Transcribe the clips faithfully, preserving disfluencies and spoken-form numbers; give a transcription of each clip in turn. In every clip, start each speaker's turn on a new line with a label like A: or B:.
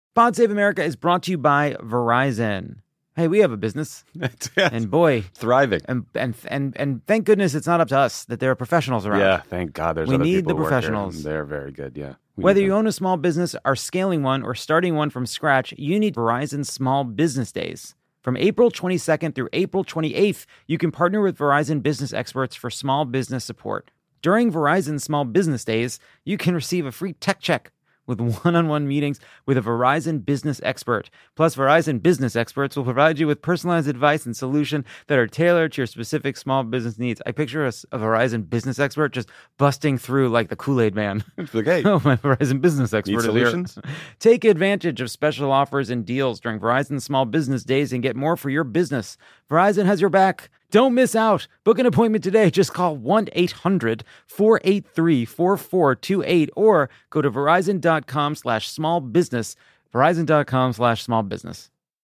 A: Pod Save America is brought to you by Verizon. Hey, we have a business, and boy,
B: thriving.
A: And and and and thank goodness it's not up to us that there are professionals around.
B: Yeah, thank God. There's
A: we
B: other
A: need
B: people
A: the
B: who work
A: professionals.
B: here. They're very good. Yeah. We
A: Whether you own a small business, are scaling one, or starting one from scratch, you need Verizon Small Business Days. From April twenty-second through April twenty-eighth, you can partner with Verizon business experts for small business support. During Verizon Small Business Days, you can receive a free tech check with one-on-one meetings with a Verizon business expert. Plus, Verizon business experts will provide you with personalized advice and solutions that are tailored to your specific small business needs. I picture a, a Verizon business expert just busting through like the Kool-Aid man.
B: Like, hey,
A: oh, my Verizon business expert
B: need
A: is
B: solutions?
A: here. Take advantage of special offers and deals during Verizon Small Business Days and get more for your business. Verizon has your back. Don't miss out. Book an appointment today. Just call one eight hundred four eight three four four two eight or go to verizon.com slash small business. Verizon.com slash small business.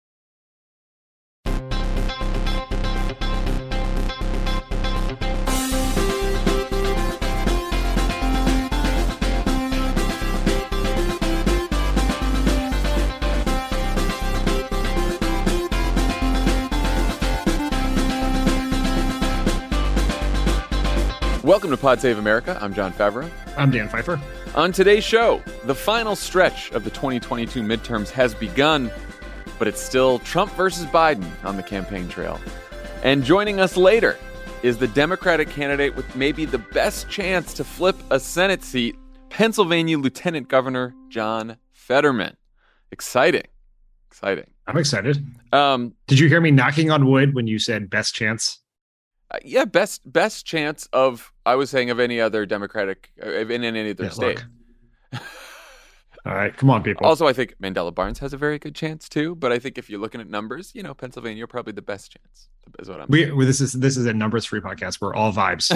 B: welcome to Pod Save America. I'm John Favreau.
C: I'm Dan Pfeiffer.
B: On today's show, the final stretch of the twenty twenty-two midterms has begun, but it's still Trump versus Biden on the campaign trail. And joining us later is the Democratic candidate with maybe the best chance to flip a Senate seat, Pennsylvania Lieutenant Governor John Fetterman. Exciting. Exciting.
C: I'm excited.
B: Um,
C: Did you hear me knocking on wood when you said best chance?
B: Uh, yeah, best best chance of, I was saying, of any other Democratic, uh, in any other
C: Yeah,
B: state.
C: All right, come on, people.
B: Also, I think Mandela Barnes has a very good chance too. But I think if you're looking at numbers, you know, Pennsylvania probably the best chance. Is what I'm.
C: We well, this is this is a numbers free podcast. We're all vibes.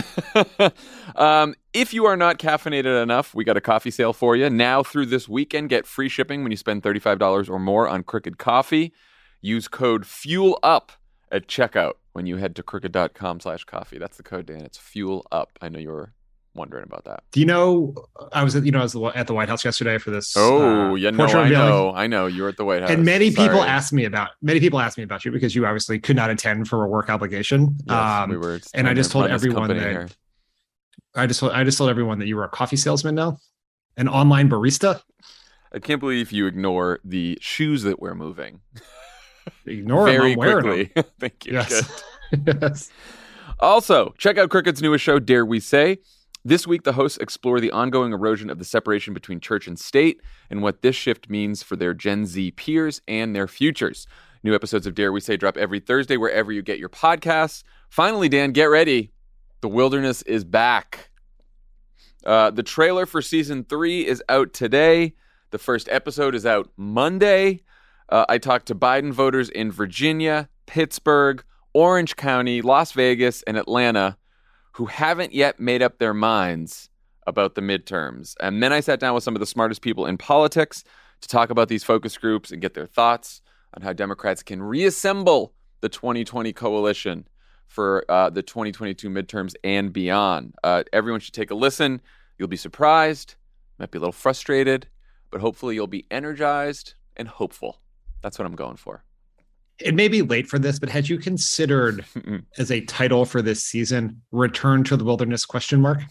B: um, if you are not caffeinated enough, we got a coffee sale for you now through this weekend. Get free shipping when you spend thirty-five dollars or more on Crooked Coffee. Use code FUELUP at checkout when you head to crooked.com slash coffee. That's the code, Dan. It's Fuel Up. I know you were wondering about that.
C: Do you know, I was at, you know, I was at the White House yesterday for this.
B: Oh,
C: uh,
B: yeah, no,
C: portrait
B: I
C: unveiling.
B: know. I know. You were at the White House.
C: And many
B: Sorry.
C: people asked me about, many people asked me about you because you obviously could not attend for a work obligation.
B: Yes,
C: um,
B: we were
C: and I just told
B: run this
C: everyone
B: company
C: that,
B: here.
C: I just told, I just told everyone that you were a coffee salesman now, an online barista.
B: I can't believe you ignore the shoes that we're moving.
C: Ignore
B: Very
C: them, I'm wearing
B: quickly.
C: them.
B: Thank you.
C: Yes.
B: Good.
C: Yes.
B: Also, check out Crooked's newest show, Dare We Say. This week, the hosts explore the ongoing erosion of the separation between church and state and what this shift means for their Gen Z peers and their futures. New episodes of Dare We Say drop every Thursday wherever you get your podcasts. Finally, Dan, get ready. The Wilderness is back. Uh, the trailer for season three is out today. The first episode is out Monday. Uh, I talked to Biden voters in Virginia, Pittsburgh, Orange County, Las Vegas, and Atlanta who haven't yet made up their minds about the midterms. And then I sat down with some of the smartest people in politics to talk about these focus groups and get their thoughts on how Democrats can reassemble the twenty twenty coalition for uh, the twenty twenty-two midterms and beyond. Uh, everyone should take a listen. You'll be surprised, might be a little frustrated, but hopefully you'll be energized and hopeful. That's what I'm going for.
C: It may be late for this, but had you considered as a title for this season, Return to the Wilderness question mark?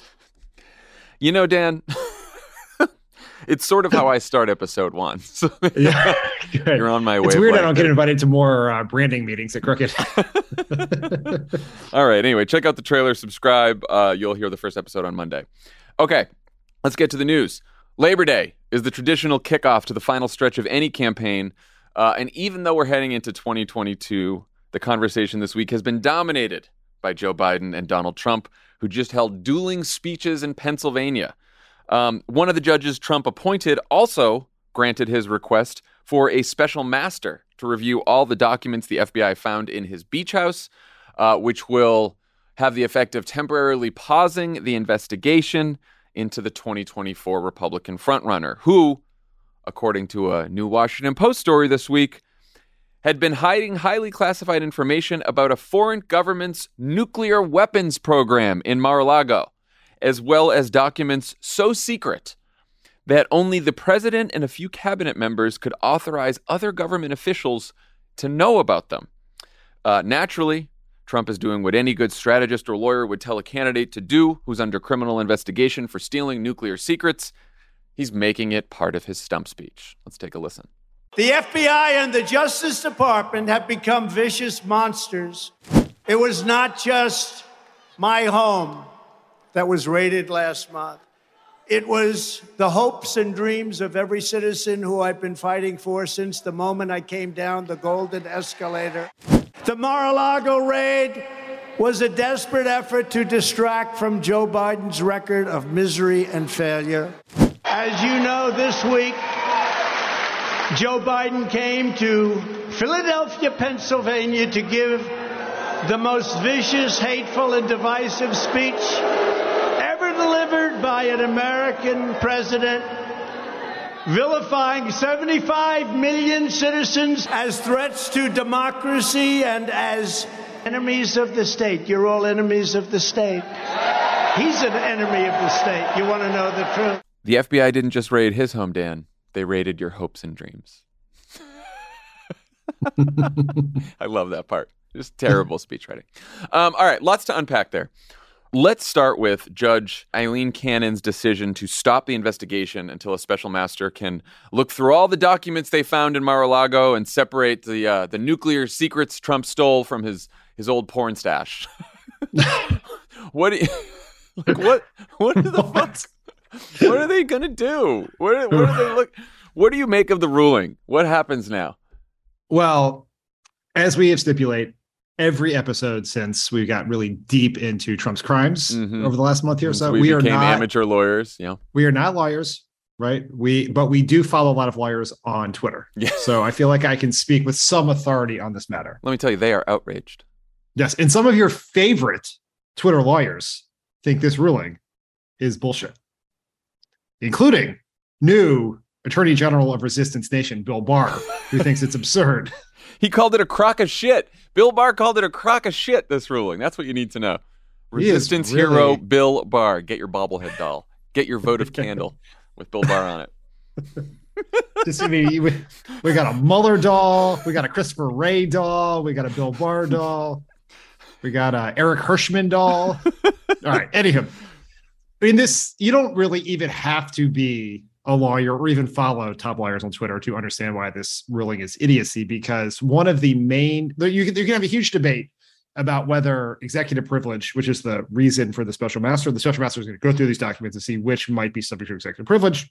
B: You know, Dan, it's sort of how I start episode one. So
C: Yeah,
B: you're on my way.
C: It's weird I don't get invited to more uh, branding meetings at Crooked.
B: All right. Anyway, check out the trailer, subscribe. Uh, you'll hear the first episode on Monday. Okay, let's get to the news. Labor Day is the traditional kickoff to the final stretch of any campaign. Uh, and even though we're heading into twenty twenty-two, the conversation this week has been dominated by Joe Biden and Donald Trump, who just held dueling speeches in Pennsylvania. Um, one of the judges Trump appointed also granted his request for a special master to review all the documents the F B I found in his beach house, uh, which will have the effect of temporarily pausing the investigation into the twenty twenty-four Republican frontrunner, who, according to a new Washington Post story this week, had been hiding highly classified information about a foreign government's nuclear weapons program in Mar-a-Lago, as well as documents so secret that only the president and a few cabinet members could authorize other government officials to know about them. Uh, naturally, Trump is doing what any good strategist or lawyer would tell a candidate to do who's under criminal investigation for stealing nuclear secrets. He's making it part of his stump speech. Let's take a listen.
D: The F B I and the Justice Department have become vicious monsters. It was not just my home that was raided last month. It was the hopes and dreams of every citizen who I've been fighting for since the moment I came down the golden escalator. The Mar-a-Lago raid was a desperate effort to distract from Joe Biden's record of misery and failure. As you know, this week, Joe Biden came to Philadelphia, Pennsylvania to give the most vicious, hateful, and divisive speech ever delivered by an American president, vilifying seventy-five million citizens as threats to democracy and as enemies of the state. You're all enemies of the state. He's an enemy of the state. You want to know the truth?
B: The F B I didn't just raid his home, Dan. They raided your hopes and dreams. I love that part. Just terrible speech writing. Um, all right, lots to unpack there. Let's start with Judge Aileen Cannon's decision to stop the investigation until a special master can look through all the documents they found in Mar-a-Lago and separate the uh, the nuclear secrets Trump stole from his, his old porn stash. What? Do you, like what? What are the fuck? What are they gonna do? What? What are they look? What do you make of the ruling? What happens now?
C: Well, as we have stipulated, every episode since we got really deep into Trump's crimes mm-hmm. over the last month here or so,
B: we,
C: we
B: became
C: are not
B: amateur lawyers. Yeah,
C: we are not lawyers, right? We, but we do follow a lot of lawyers on Twitter. Yeah. So I feel like I can speak with some authority on this matter.
B: Let me tell you, they are outraged.
C: Yes, and some of your favorite Twitter lawyers think this ruling is bullshit, including new Attorney General of Resistance Nation, Bill Barr, who thinks it's absurd.
B: He called it a crock of shit. Bill Barr called it a crock of shit, this ruling. That's what you need to know. Resistance really... hero Bill Barr. Get your bobblehead doll. Get your votive candle with Bill Barr on it.
C: Just, I mean, we, we got a Mueller doll. We got a Christopher Wray doll. We got a Bill Barr doll. We got a Eric Hirschman doll. All right. Anywho, I mean, this, you don't really even have to be a lawyer or even follow top lawyers on Twitter to understand why this ruling is idiocy, because one of the main, you can, you can have a huge debate about whether executive privilege, which is the reason for the special master, the special master is going to go through these documents and see which might be subject to executive privilege.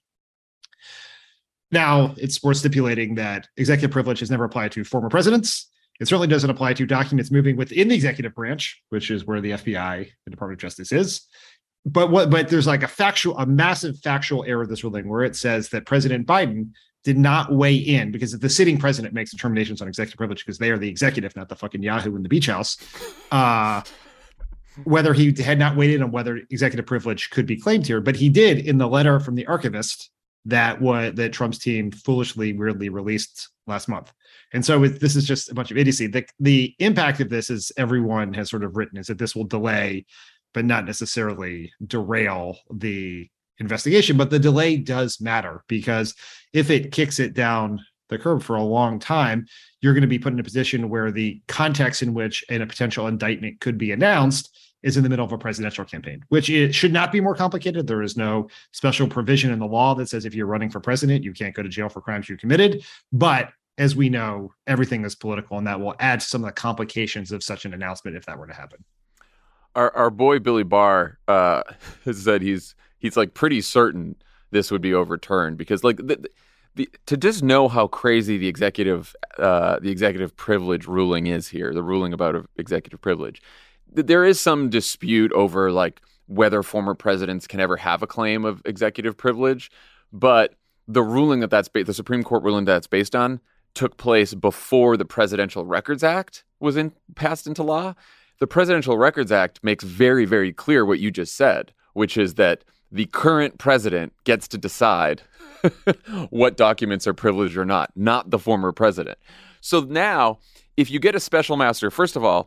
C: Now, it's worth stipulating that executive privilege has never applied to former presidents. It certainly doesn't apply to documents moving within the executive branch, which is where the F B I, the Department of Justice, is. But what? But there's like a factual, a massive factual error of this ruling where it says that President Biden did not weigh in, because the sitting president makes determinations on executive privilege because they are the executive, not the fucking Yahoo in the beach house. Uh, whether he had not weighed in on whether executive privilege could be claimed here, but he did in the letter from the archivist that was that Trump's team foolishly, weirdly released last month. And so it, this is just a bunch of idiocy. The, the impact of this, is everyone has sort of written, is that this will delay, but not necessarily derail the investigation. But the delay does matter, because if it kicks it down the curb for a long time, you're going to be put in a position where the context in which a potential indictment could be announced is in the middle of a presidential campaign, which it should not be more complicated. There is no special provision in the law that says if you're running for president, you can't go to jail for crimes you committed. But as we know, everything is political, and that will add to some of the complications of such an announcement if that were to happen.
B: Our our boy Billy Barr uh, has said he's he's like pretty certain this would be overturned, because like the, the to just know how crazy the executive uh, the executive privilege ruling is here, the ruling about executive privilege. There is some dispute over like whether former presidents can ever have a claim of executive privilege, but the ruling that that's ba- the Supreme Court ruling that's based on took place before the Presidential Records Act was in, passed into law. The Presidential Records Act makes very, very clear what you just said, which is that the current president gets to decide what documents are privileged or not, not the former president. So now, if you get a special master, first of all,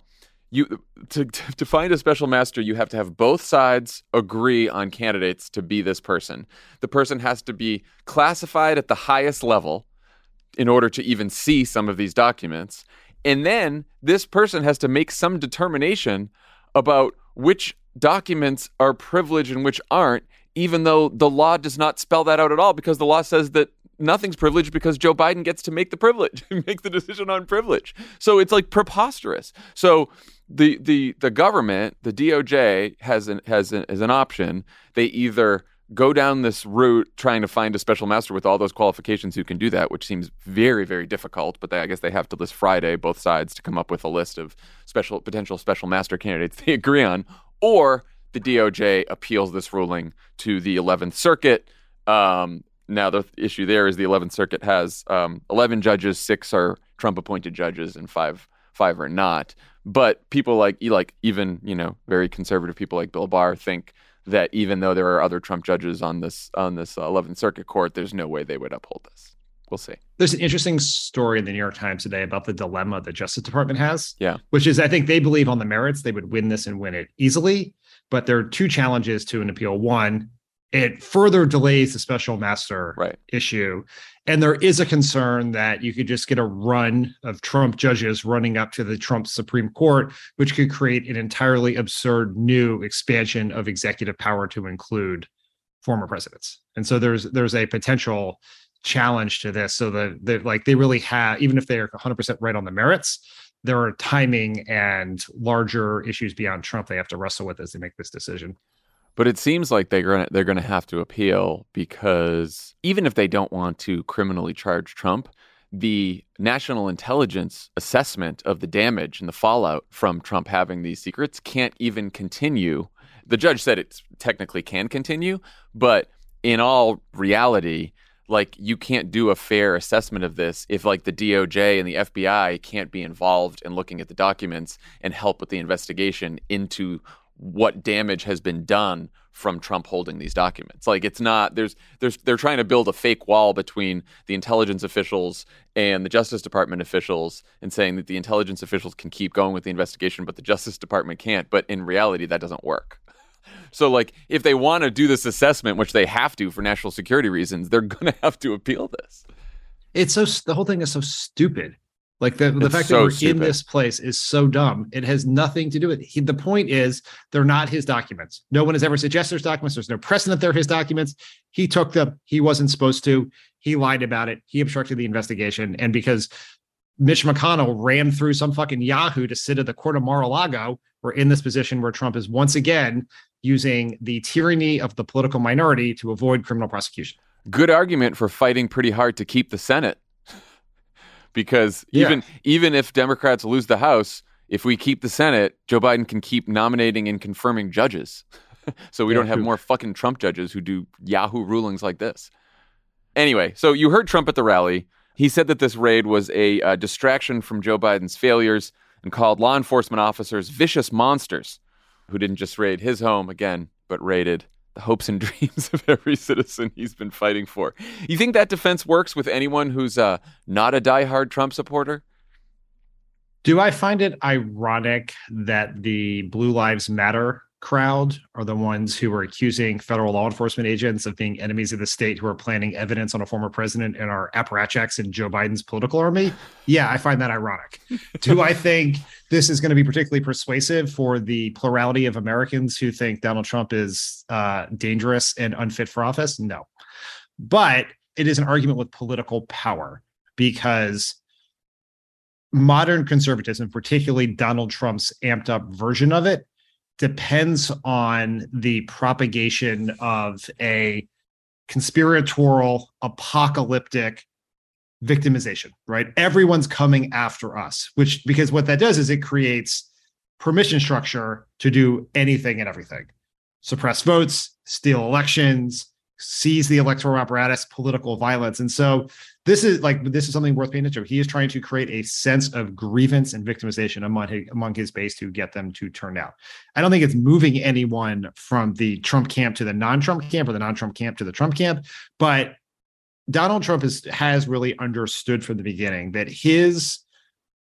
B: You to to find a special master, you have to have both sides agree on candidates to be this person. The person has to be classified at the highest level in order to even see some of these documents. And then this person has to make some determination about which documents are privileged and which aren't, even though the law does not spell that out at all, because the law says that nothing's privileged because Joe Biden gets to make the privilege, make the decision on privilege. So it's like preposterous. So the the the government, the D O J has an has an, has an option. They either go down this route trying to find a special master with all those qualifications who can do that, which seems very, very difficult. But they, I guess they have to this Friday, both sides, to come up with a list of special potential special master candidates they agree on, or the D O J appeals this ruling to the eleventh Circuit. Um, now, the issue there is the eleventh Circuit has um, eleven judges, six are Trump-appointed judges, and five five are not. But people like, like even, you know, very conservative people like Bill Barr think that even though there are other Trump judges on this on this eleventh Circuit Court, there's no way they would uphold this. We'll see.
C: There's an interesting story in the New York Times today about the dilemma the Justice Department has.
B: Yeah.
C: Which is, I think they believe on the merits they would win this and win it easily. But there are two challenges to an appeal. One, it further delays the special master
B: right.
C: issue. And there is a concern that you could just get a run of Trump judges running up to the Trump Supreme Court, which could create an entirely absurd new expansion of executive power to include former presidents. And so there's there's a potential challenge to this. So that they like they really have, even if they're one hundred percent right on the merits, there are timing and larger issues beyond Trump they have to wrestle with as they make this decision.
B: But it seems like they're gonna they're gonna have to appeal, because even if they don't want to criminally charge Trump, the national intelligence assessment of the damage and the fallout from Trump having these secrets can't even continue. The judge said it technically can continue, but in all reality, like, you can't do a fair assessment of this if, like, the D O J and the F B I can't be involved in looking at the documents and help with the investigation into what damage has been done from Trump holding these documents. Like, it's not, there's, there's, they're trying to build a fake wall between the intelligence officials and the Justice Department officials, and saying that the intelligence officials can keep going with the investigation, but the Justice Department can't. But in reality, that doesn't work. So, like, if they want to do this assessment, which they have to for national security reasons, they're going to have to appeal this.
C: It's so, the whole thing is so stupid. Like the, the fact
B: so
C: that we're
B: stupid.
C: in this place is so dumb. It has nothing to do with it. He, the point is, they're not his documents. No one has ever suggested there's documents. There's no precedent they're his documents. He took them. He wasn't supposed to. He lied about it. He obstructed the investigation. And because Mitch McConnell ran through some fucking Yahoo to sit at the court of Mar-a-Lago, we're in this position where Trump is once again using the tyranny of the political minority to avoid criminal prosecution.
B: Good argument for fighting pretty hard to keep the Senate. Because
C: Yeah.
B: even even if Democrats lose the House, if we keep the Senate, Joe Biden can keep nominating and confirming judges. So we
C: Yeah,
B: don't have
C: who-
B: more fucking Trump judges who do Yahoo rulings like this. Anyway, so you heard Trump at the rally. He said that this raid was a uh, distraction from Joe Biden's failures, and called law enforcement officers vicious monsters who didn't just raid his home again, but raided the hopes and dreams of every citizen he's been fighting for. You think that defense works with anyone who's uh, not a diehard Trump supporter?
C: Do I find it ironic that the Blue Lives Matter crowd are the ones who are accusing federal law enforcement agents of being enemies of the state who are planting evidence on a former president and are apparatchiks in Joe Biden's political army? Yeah, I find that ironic. Do I think this is going to be particularly persuasive for the plurality of Americans who think Donald Trump is uh, dangerous and unfit for office? No. But it is an argument with political power, because modern conservatism, particularly Donald Trump's amped up version of it, depends on the propagation of a conspiratorial, apocalyptic victimization, right? Everyone's coming after us, which, because what that does is it creates permission structure to do anything and everything. Suppress votes, steal elections, seize the electoral apparatus, political violence. And so this is like, this is something worth paying attention to. He is trying to create a sense of grievance and victimization among his, among his base to get them to turn out. I don't think it's moving anyone from the Trump camp to the non-Trump camp, or the non-Trump camp to the Trump camp. But Donald Trump is, has really understood from the beginning that his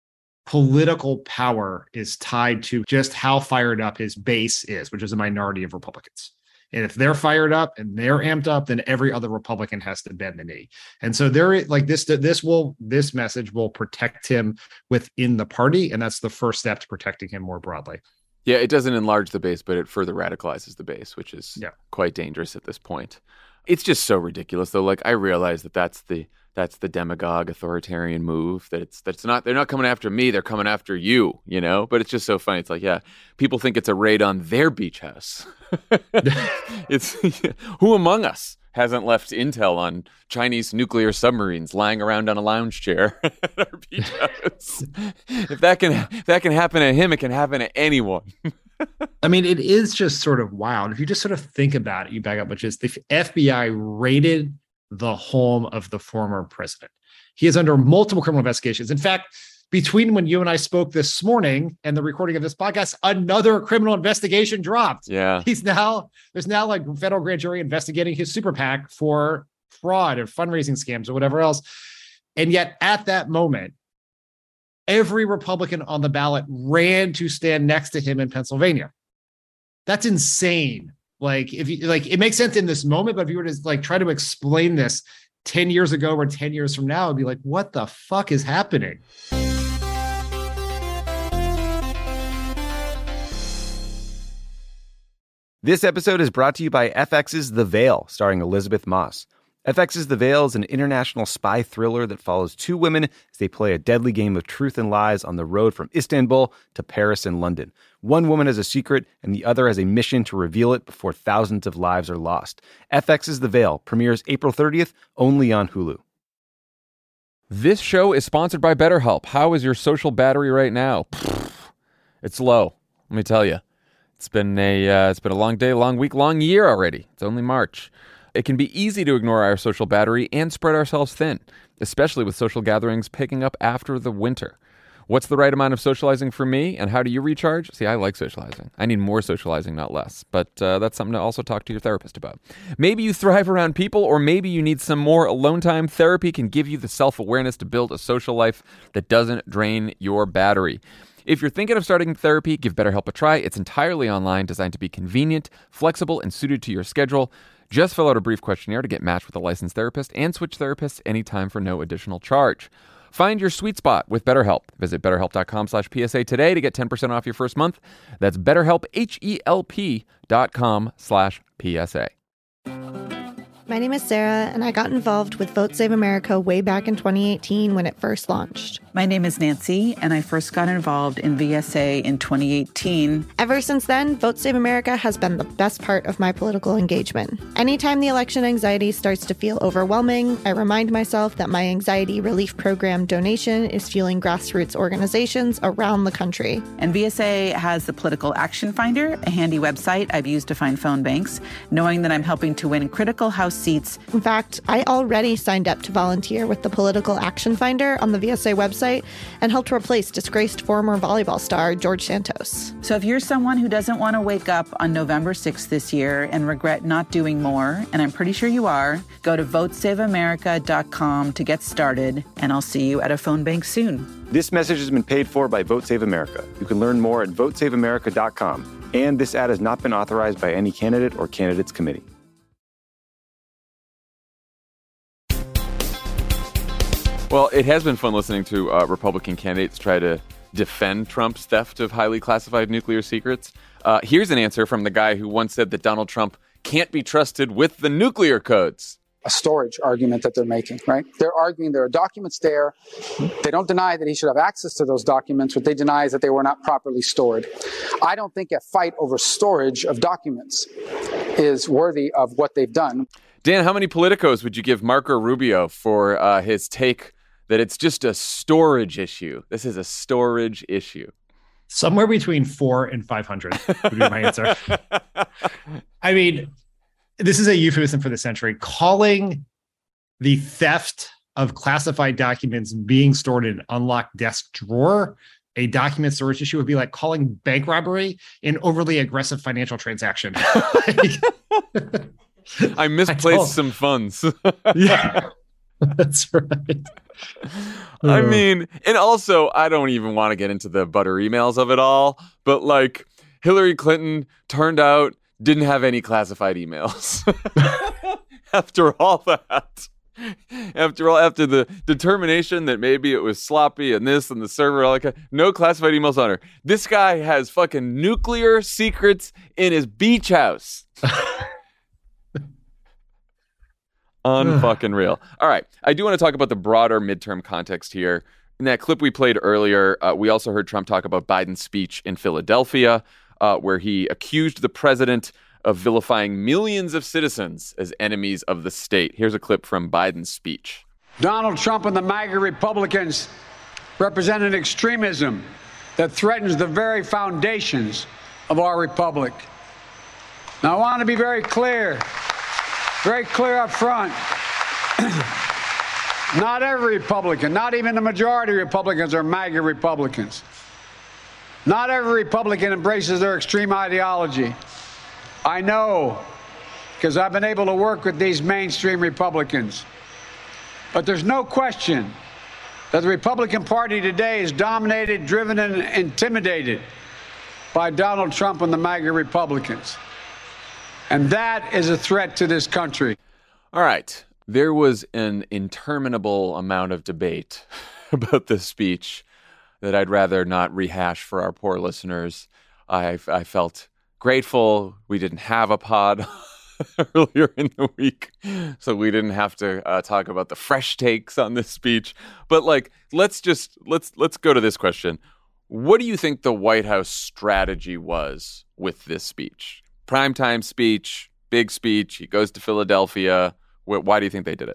C: political power is tied to just how fired up his base is, which is a minority of Republicans. And if they're fired up and they're amped up, then every other Republican has to bend the knee. And so there, like this, this will, this message will protect him within the party. And that's the first step to protecting him more broadly.
B: Yeah, it doesn't enlarge the base, but it further radicalizes the base, which is
C: yeah.
B: quite dangerous at this point. It's just so ridiculous, though. Like, I realize that that's the that's the demagogue authoritarian move. That it's that's not they're not coming after me, they're coming after you, you know. But it's just so funny. It's like, yeah, people think it's a raid on their beach house. It's who among us hasn't left intel on Chinese nuclear submarines lying around on a lounge chair at our beach house? If that can if that can happen to him, it can happen to anyone.
C: I mean, it is just sort of wild. If you just sort of think about it, you back up, which is the F B I raided the home of the former president. He is under multiple criminal investigations. In fact, between when you and I spoke this morning and the recording of this podcast, another criminal investigation dropped.
B: Yeah.
C: He's now, there's now like federal grand jury investigating his super PAC for fraud or fundraising scams or whatever else. And yet at that moment, every Republican on the ballot ran to stand next to him in Pennsylvania. That's insane. Like, if you like, it makes sense in this moment, but if you were to like try to explain this ten years ago or ten years from now, it'd be like, what the fuck is happening?
E: This episode is brought to you by F X's The Veil, starring Elizabeth Moss. F X's The Veil is an international spy thriller that follows two women as they play a deadly game of truth and lies on the road from Istanbul to Paris and London. One woman has a secret, and the other has a mission to reveal it before thousands of lives are lost. F X's The Veil premieres April thirtieth, only on Hulu.
B: This show is sponsored by BetterHelp. How is your social battery right now? It's low, let me tell you. It's been a uh, it's been a long day, long week, long year already. It's only March. It can be easy to ignore our social battery and spread ourselves thin, especially with social gatherings picking up after the winter. What's the right amount of socializing for me, and how do you recharge? See, I like socializing. I need more socializing, not less. But uh, that's something to also talk to your therapist about. Maybe you thrive around people, or maybe you need some more alone time. Therapy can give you the self-awareness to build a social life that doesn't drain your battery. If you're thinking of starting therapy, give BetterHelp a try. It's entirely online, designed to be convenient, flexible, and suited to your schedule. Just fill out a brief questionnaire to get matched with a licensed therapist and switch therapists anytime for no additional charge. Find your sweet spot with BetterHelp. Visit betterhelp.com slash PSA today to get ten percent off your first month. That's BetterHelp, H-E-L-P dot com slash PSA.
F: My name is Sarah, and I got involved with Vote Save America way back in twenty eighteen when it first launched.
G: My name is Nancy, and I first got involved in V S A in twenty eighteen.
F: Ever since then, Vote Save America has been the best part of my political engagement. Anytime the election anxiety starts to feel overwhelming, I remind myself that my anxiety relief program donation is fueling grassroots organizations around the country.
G: And V S A has the Political Action Finder, a handy website I've used to find phone banks, knowing that I'm helping to win critical House seats.
F: In fact, I already signed up to volunteer with the Political Action Finder on the V S A website and helped replace disgraced former volleyball star George Santos.
G: So if you're someone who doesn't want to wake up on November sixth this year and regret not doing more, and I'm pretty sure you are, go to vote save america dot com to get started, and I'll see you at a phone bank soon.
E: This message has been paid for by Vote Save America. You can learn more at vote save america dot com. And this ad has not been authorized by any candidate or candidates committee.
B: Well, it has been fun listening to uh, Republican candidates try to defend Trump's theft of highly classified nuclear secrets. Uh, here's an answer from the guy who once said that Donald Trump can't be trusted with the nuclear codes.
H: A storage argument that they're making, right? They're arguing there are documents there. They don't deny that he should have access to those documents. What they deny is that they were not properly stored. I don't think a fight over storage of documents is worthy of what they've done.
B: Dan, how many politicos would you give Marco Rubio for uh, his take that it's just a storage issue? This is a storage issue.
C: Somewhere between four and five hundred would be my answer. I mean, this is a euphemism for the century. Calling the theft of classified documents being stored in an unlocked desk drawer a document storage issue would be like calling bank robbery an overly aggressive financial transaction. Like,
B: I misplaced I some funds.
C: Yeah. That's right.
B: I mean, and also, I don't even want to get into the butter emails of it all, but like Hillary Clinton turned out didn't have any classified emails. After all that, after all, after the determination that maybe it was sloppy and this and the server, all that, no classified emails on her. This guy has fucking nuclear secrets in his beach house. Unfucking real. All right. I do want to talk about the broader midterm context here. In that clip we played earlier, uh, we also heard Trump talk about Biden's speech in Philadelphia, uh, where he accused the president of vilifying millions of citizens as enemies of the state. Here's a clip from Biden's speech.
I: Donald Trump and the MAGA Republicans represent an extremism that threatens the very foundations of our republic. Now, I want to be very clear. Very clear up front. Not every Republican, not even the majority of Republicans are MAGA Republicans. Not every Republican embraces their extreme ideology. I know, because I've been able to work with these mainstream Republicans. But there's no question that the Republican Party today is dominated, driven, and intimidated by Donald Trump and the MAGA Republicans. And that is a threat to this country.
B: All right. There was an interminable amount of debate about this speech that I'd rather not rehash for our poor listeners. I, I felt grateful we didn't have a pod earlier in the week, so we didn't have to uh, talk about the fresh takes on this speech. But like, let's just let's let's go to this question. What do you think the White House strategy was with this speech? Primetime speech, big speech. He goes to Philadelphia. Why do you think they did it?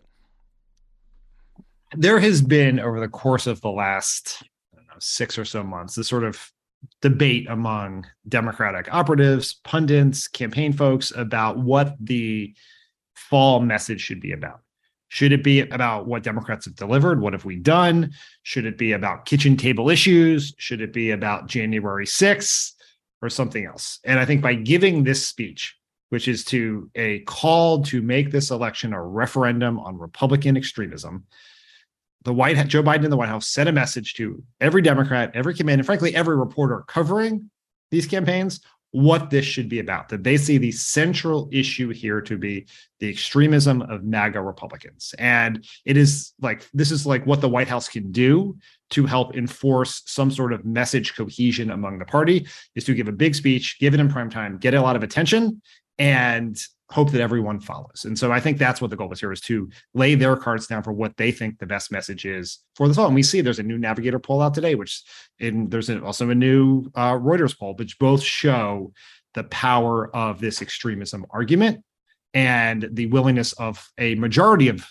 C: There has been, over the course of the last I don't know, six or so months, this sort of debate among Democratic operatives, pundits, campaign folks about what the fall message should be about. Should it be about what Democrats have delivered? What have we done? Should it be about kitchen table issues? Should it be about January sixth? Or something else? And I think by giving this speech, which is to a call to make this election a referendum on Republican extremism, the White Joe Biden and the White House sent a message to every Democrat, every command, and frankly, every reporter covering these campaigns, what this should be about, that they see the central issue here to be the extremism of MAGA Republicans. And it is like, this is like what the White House can do to help enforce some sort of message cohesion among the party, is to give a big speech, give it in prime time, get a lot of attention, and hope that everyone follows. And so I think that's what the goal was here, is to lay their cards down for what they think the best message is for the fall. And we see there's a new Navigator poll out today, which in, there's also a new uh, Reuters poll, which both show the power of this extremism argument and the willingness of a majority of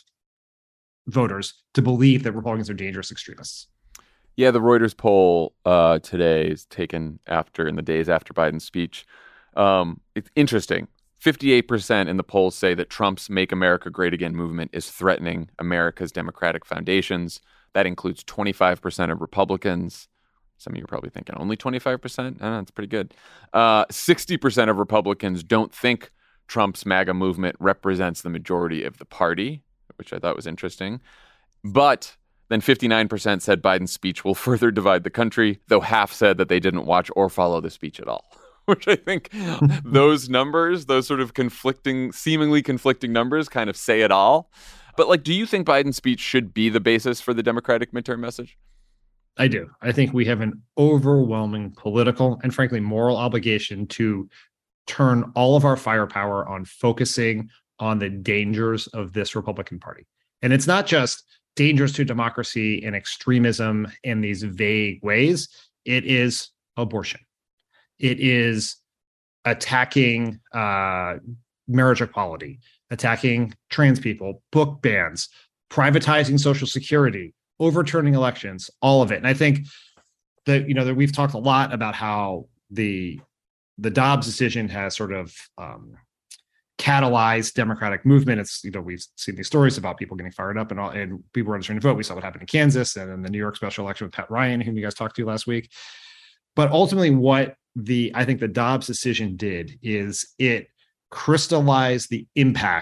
C: voters to believe that Republicans are dangerous extremists.
B: Yeah, the Reuters poll uh, today is taken after, in the days after Biden's speech. Um, it's interesting. fifty-eight percent in the polls say that Trump's Make America Great Again movement is threatening America's democratic foundations. That includes twenty-five percent of Republicans. Some of you are probably thinking, only twenty-five percent? Oh, that's pretty good. Uh, sixty percent of Republicans don't think Trump's MAGA movement represents the majority of the party, which I thought was interesting. But then fifty-nine percent said Biden's speech will further divide the country, though half said that they didn't watch or follow the speech at all. Which I think those numbers, those sort of conflicting, seemingly conflicting numbers kind of say it all. But like, do you think Biden's speech should be the basis for the Democratic midterm message?
C: I do. I think we have an overwhelming political and frankly moral obligation to turn all of our firepower on focusing on the dangers of this Republican Party. And it's not just dangers to democracy and extremism in these vague ways. It is abortion. It is attacking uh, marriage equality, attacking trans people, book bans, privatizing Social Security, overturning elections, all of it. And I think that, you know, that we've talked a lot about how the the Dobbs decision has sort of um, catalyzed Democratic movement. It's, you know, we've seen these stories about people getting fired up and all, and people registering to vote. We saw what happened in Kansas and in the New York special election with Pat Ryan, whom you guys talked to last week. But ultimately, what the I think the Dobbs decision did is it crystallized the impact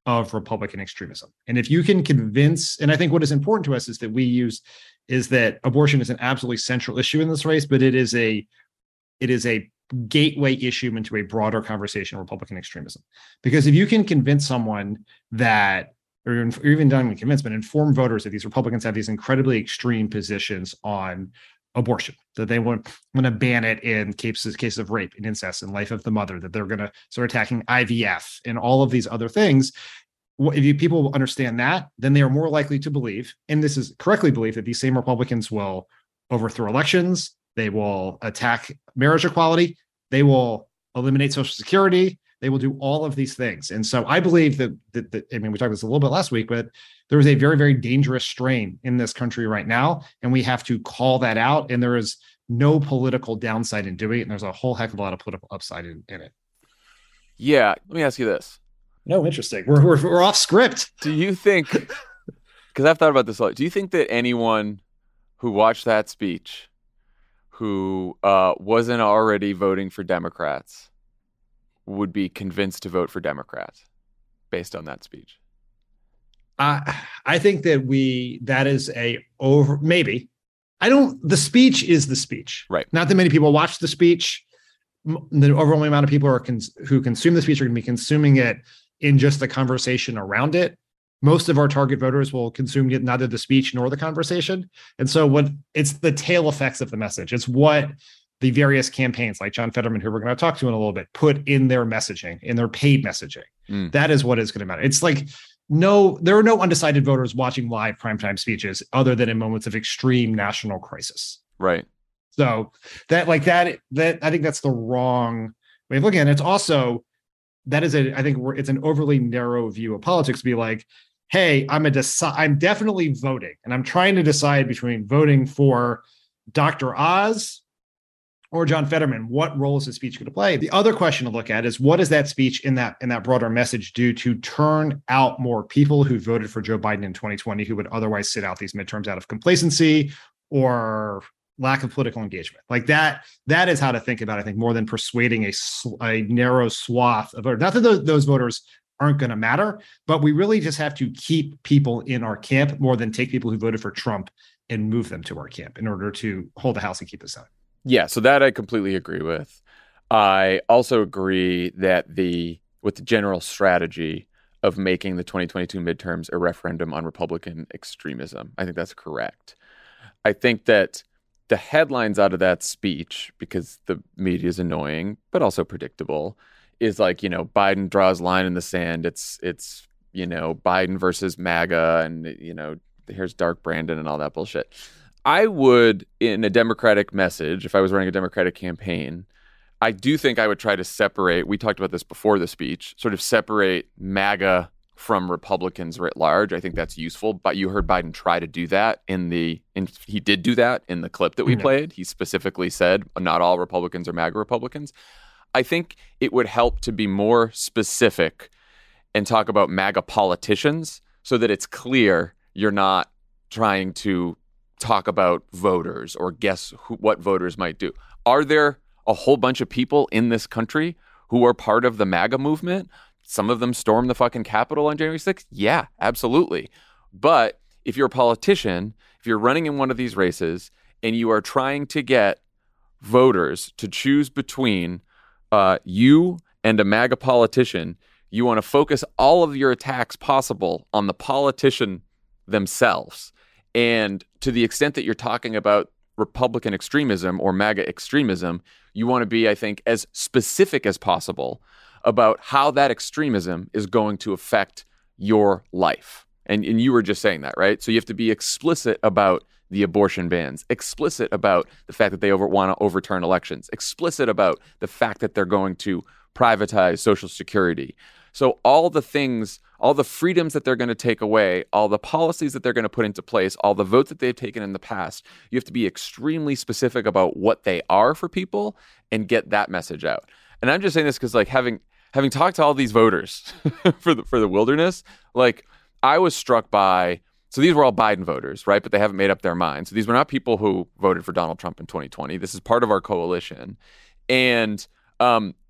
C: of Republican extremism. And if you can convince, and I think what is important to us is that we use, is that abortion is an absolutely central issue in this race, but it is a, it is a gateway issue into a broader conversation of Republican extremism. Because if you can convince someone that, or even not even convince, but inform voters that these Republicans have these incredibly extreme positions on abortion, that they want, want to ban it in cases, cases of rape and incest and life of the mother, that they're going to start attacking I V F and all of these other things. If you, people understand that, then they are more likely to believe, and this is correctly believed, that these same Republicans will overthrow elections, they will attack marriage equality, they will eliminate Social Security, they will do all of these things. And so I believe that, that, that I mean, we talked about this a little bit last week, but there is a very, very dangerous strain in this country right now, and we have to call that out. And there is no political downside in doing it, and there's a whole heck of a lot of political upside in, in it.
B: Yeah, let me ask you this.
C: No, interesting. We're we're, we're off script.
B: Do you think, because I've thought about this a lot, do you think that anyone who watched that speech who uh, wasn't already voting for Democrats would be convinced to vote for Democrats based on that speech?
C: Uh, I think that we, that is a over, maybe. I don't, the speech is the speech.
B: Right.
C: Not that many people watch the speech. The overwhelming amount of people are cons- who consume the speech are going to be consuming it in just the conversation around it. Most of our target voters will consume neither the speech nor the conversation. And so what it's the tail effects of the message. It's what the various campaigns like John Fetterman, who we're going to talk to in a little bit, put in their messaging, in their paid messaging. Mm. That is what is going to matter. It's like, no, there are no undecided voters watching live primetime speeches other than in moments of extreme national crisis.
B: Right.
C: So that like that, that I think that's the wrong way of looking at it. It's also, that is a, I think we're, it's an overly narrow view of politics to be like, hey, I'm a deci- I'm definitely voting, and I'm trying to decide between voting for Doctor Oz or John Fetterman. What role is his speech going to play? The other question to look at is, what does that speech in that in that broader message do to turn out more people who voted for Joe Biden in twenty twenty who would otherwise sit out these midterms out of complacency or lack of political engagement? Like that, that is how to think about it, I think, more than persuading a, a narrow swath of voters. Not that those, those voters aren't going to matter, but we really just have to keep people in our camp more than take people who voted for Trump and move them to our camp in order to hold the house and keep us out.
B: Yeah, so that I completely agree with. I also agree that the with the general strategy of making the twenty twenty-two midterms a referendum on Republican extremism. I think that's correct. I think that the headlines out of that speech, because the media is annoying, but also predictable, is like, you know, Biden draws line in the sand. It's, it's you know, Biden versus MAGA and, you know, here's Dark Brandon and all that bullshit. I would, in a Democratic message, if I was running a Democratic campaign, I do think I would try to separate, we talked about this before the speech, sort of separate MAGA from Republicans writ large. I think that's useful, but you heard Biden try to do that in the, in, he did do that in the clip that we mm-hmm. played. He specifically said, not all Republicans are MAGA Republicans. I think it would help to be more specific and talk about MAGA politicians so that it's clear you're not trying to talk about voters or guess who, what voters might do. Are there a whole bunch of people in this country who are part of the MAGA movement? Some of them stormed the fucking Capitol on January sixth? Yeah, absolutely. But if you're a politician, if you're running in one of these races and you are trying to get voters to choose between uh, you and a MAGA politician, you want to focus all of your attacks possible on the politician themselves. And to the extent that you're talking about Republican extremism or MAGA extremism, you want to be, I think, as specific as possible about how that extremism is going to affect your life. And, and you were just saying that, right? So you have to be explicit about the abortion bans, explicit about the fact that they over, want to overturn elections, explicit about the fact that they're going to privatize Social Security. So all the things, all the freedoms that they're going to take away, all the policies that they're going to put into place, all the votes that they've taken in the past, you have to be extremely specific about what they are for people and get that message out. And I'm just saying this because, like, having having talked to all these voters for the for the wilderness, like, I was struck by, so these were all Biden voters, right? But they haven't made up their minds. So these were not people who voted for Donald Trump in twenty twenty. This is part of our coalition. And um,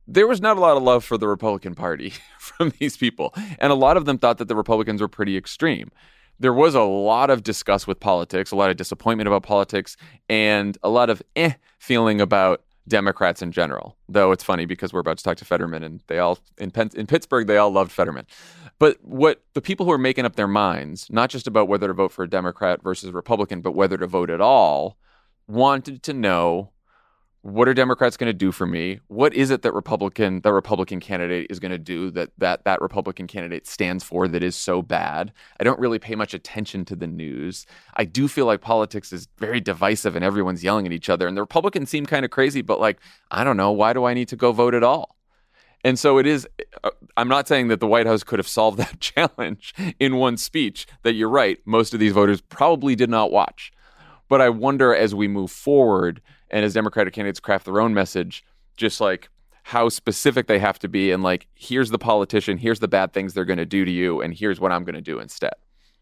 B: there was not a lot of love for the Republican Party from these people. And a lot of them thought that the Republicans were pretty extreme. There was a lot of disgust with politics, a lot of disappointment about politics, and a lot of eh feeling about Democrats in general. Though it's funny because we're about to talk to Fetterman, and they all in Penn, in Pittsburgh they all loved Fetterman. But what the people who are making up their minds, not just about whether to vote for a Democrat versus a Republican, but whether to vote at all, wanted to know, what are Democrats going to do for me? What is it that Republican, the Republican candidate is going to do that, that that Republican candidate stands for that is so bad? I don't really pay much attention to the news. I do feel like politics is very divisive and everyone's yelling at each other. And the Republicans seem kind of crazy, but like, I don't know, why do I need to go vote at all? And so it is, uh, I'm not saying that the White House could have solved that challenge in one speech, that you're right, most of these voters probably did not watch. But I wonder as we move forward and as Democratic candidates craft their own message, just like how specific they have to be and like, here's the politician, here's the bad things they're going to do to you, and here's what I'm going to do instead.